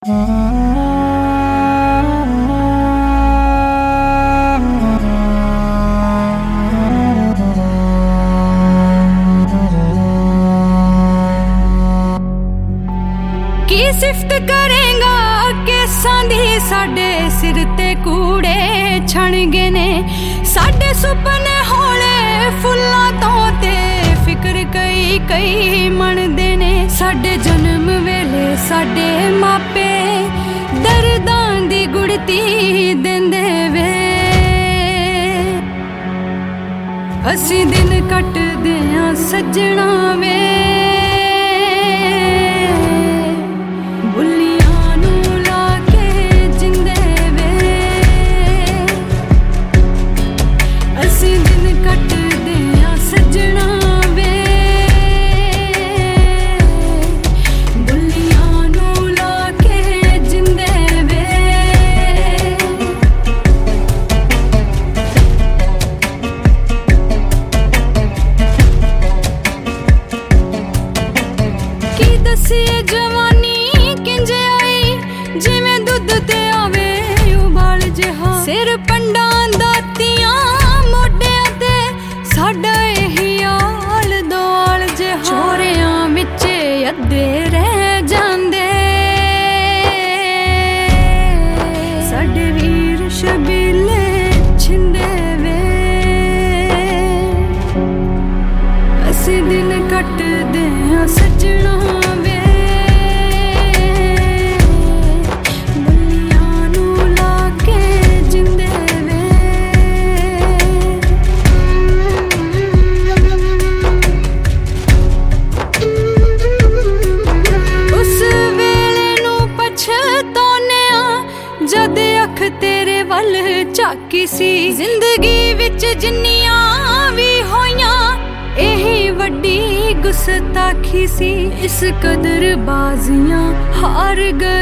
की सिफ्त करेगा केसां दी साडे सिर ते कूड़े छण गए ने साडे सुपने होले फुल्लां तो ते फिक्र कई कई मनदे ने साडे जन्म वेले साडे मापे दर्दां दी गुड़ती देंदे वे असी दिन कटदे आं सज्जणा वे जवानी किंज आई जिवें दुध ते आवे उबाल जिहा सिर पंडां दातियां मोढियां ते साडा एही आल दोल जिहा चोरियां विचे अद्धे रह जांदे साडे वीर शबीले छिंदे वे असी दिन कटदे आं सज्जणा जद अख तेरे वल झाकी सी जिंदगी विच जिन्नियां भी होइयां एही वड्डी गुस्ताखी सी इस कदर बाजियां हार गए